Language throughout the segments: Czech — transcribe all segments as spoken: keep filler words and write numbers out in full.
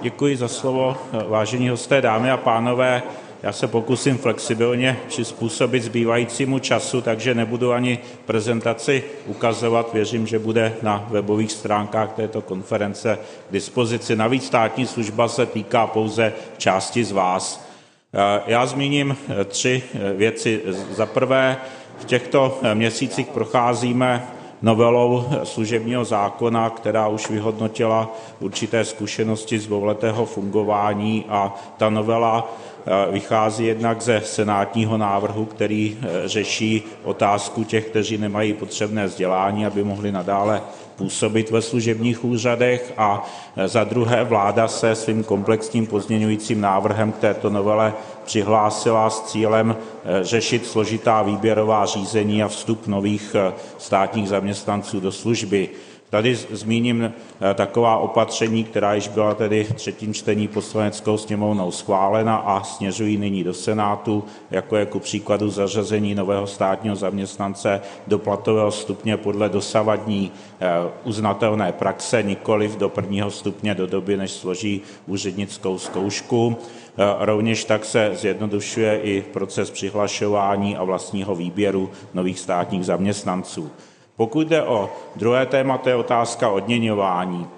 Děkuji za slovo, vážení hosté, dámy a pánové. Já se pokusím flexibilně přizpůsobit zbývajícímu času, takže nebudu ani prezentaci ukazovat. Věřím, že bude na webových stránkách této konference k dispozici. Navíc státní služba se týká pouze části z vás. Já zmíním tři věci. Za prvé, v těchto měsících procházíme novelou služebního zákona, která už vyhodnotila určité zkušenosti z dvouletého fungování, a ta novela vychází jednak ze senátního návrhu, který řeší otázku těch, kteří nemají potřebné vzdělání, aby mohli nadále působit ve služebních úřadech, a za druhé vláda se svým komplexním pozměňujícím návrhem k této novele přihlásila s cílem řešit složitá výběrová řízení a vstup nových státních zaměstnanců do služby. Tady zmíním taková opatření, která již byla tedy v třetím čtení Poslaneckou sněmovnou schválena a směřují nyní do Senátu, jako je ku příkladu zařazení nového státního zaměstnance do platového stupně podle dosavadní uznatelné praxe, nikoliv do prvního stupně do doby, než složí úřednickou zkoušku. Rovněž tak se zjednodušuje i proces přihlašování a vlastního výběru nových státních zaměstnanců. Pokud jde o druhé téma, to je otázka odměňování,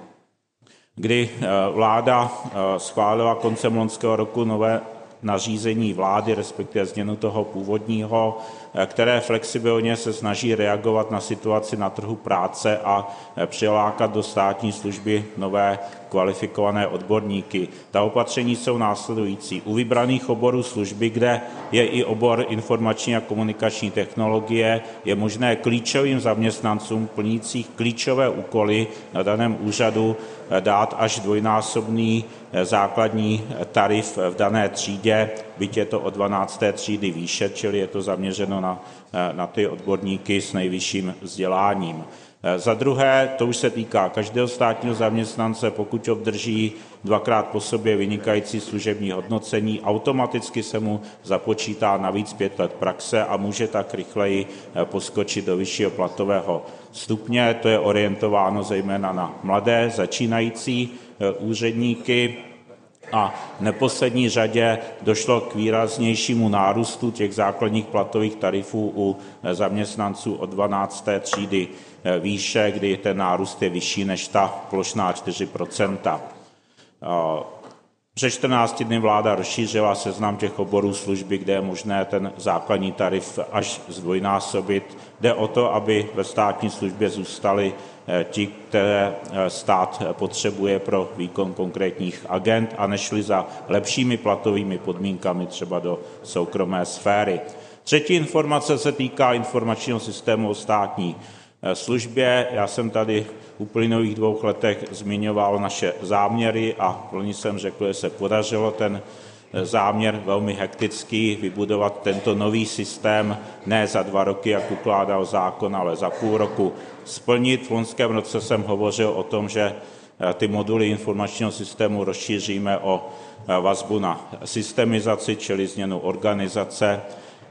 kdy vláda schválila koncem loňského roku nové nařízení vlády, respektive změnu toho původního, které flexibilně se snaží reagovat na situaci na trhu práce a přilákat do státní služby nové kvalifikované odborníky. Ta opatření jsou následující. U vybraných oborů služby, kde je i obor informační a komunikační technologie, je možné klíčovým zaměstnancům plnících klíčové úkoly na daném úřadu dát až dvojnásobný základní tarif v dané třídě, byť je to od dvanácté třídy výše, čili je to zaměřeno na, na ty odborníky s nejvyšším vzděláním. Za druhé, to už se týká každého státního zaměstnance, pokud obdrží dvakrát po sobě vynikající služební hodnocení, automaticky se mu započítá navíc pět let praxe a může tak rychleji poskočit do vyššího platového stupně. To je orientováno zejména na mladé začínající úředníky. A v neposlední řadě došlo k výraznějšímu nárůstu těch základních platových tarifů u zaměstnanců od dvanácté třídy výše, kdy ten nárůst je vyšší než ta plošná čtyři procenta. Před čtrnácti dny vláda rozšířila seznam těch oborů služby, kde je možné ten základní tarif až zdvojnásobit. Jde o to, aby ve státní službě zůstali ti, které stát potřebuje pro výkon konkrétních agend, a nešli za lepšími platovými podmínkami třeba do soukromé sféry. Třetí informace se týká informačního systému o státní službě. Já jsem tady v uplynulých dvou letech zmiňoval naše záměry a loni jsem řekl, že se podařilo ten záměr velmi hektický vybudovat tento nový systém ne za dva roky, jak ukládal zákon, ale za půl roku splnit. V loňském roce jsem hovořil o tom, že ty moduly informačního systému rozšíříme o vazbu na systemizaci, čili změnu organizace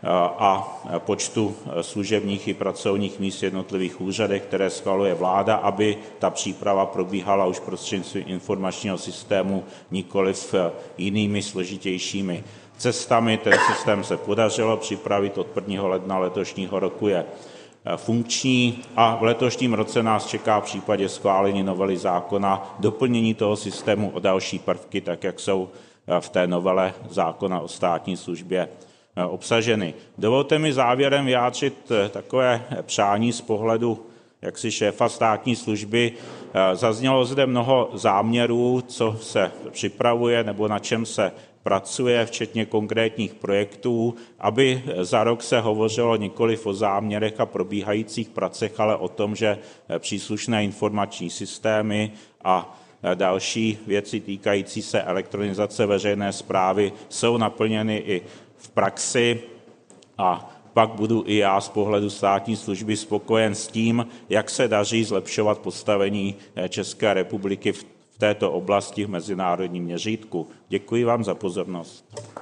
a počtu služebních i pracovních míst v jednotlivých úřadech, které schvaluje vláda, aby ta příprava probíhala už prostřednictvím informačního systému, nikoliv jinými složitějšími cestami. Ten systém se podařilo připravit, od prvního ledna letošního roku je funkční a v letošním roce nás čeká v případě schválení novely zákona doplnění toho systému o další prvky, tak jak jsou v té novele zákona o státní službě obsaženy. Dovolte mi závěrem vyjádřit takové přání z pohledu jaksi šéfa státní služby. Zaznělo zde mnoho záměrů, co se připravuje nebo na čem se pracuje, včetně konkrétních projektů, aby za rok se hovořilo nikoliv o záměrech a probíhajících pracech, ale o tom, že příslušné informační systémy a další věci týkající se elektronizace veřejné správy jsou naplněny i v praxi, a pak budu i já z pohledu státní služby spokojen s tím, jak se daří zlepšovat postavení České republiky v této oblasti v mezinárodním měřítku. Děkuji vám za pozornost.